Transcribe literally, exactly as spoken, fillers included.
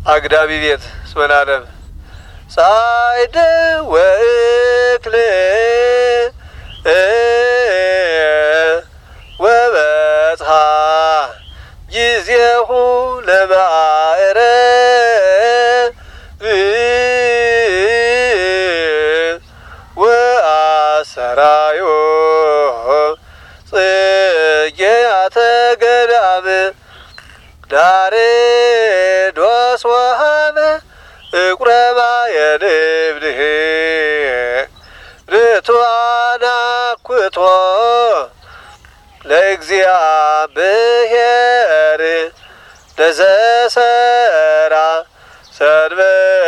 አግዳሚ ቤት ስመናለም ሳይደ ወእክል ወበጽሐ ጊዜሁ ለማዕረግ ወአሰራዮ ጽጌያተ ገዳም ዳሬዶስ ወሀበ እቁረባ የንብድህ ርቱዓነ አኩቶ ለእግዚአብሔር ለዘሰራ ሰንበ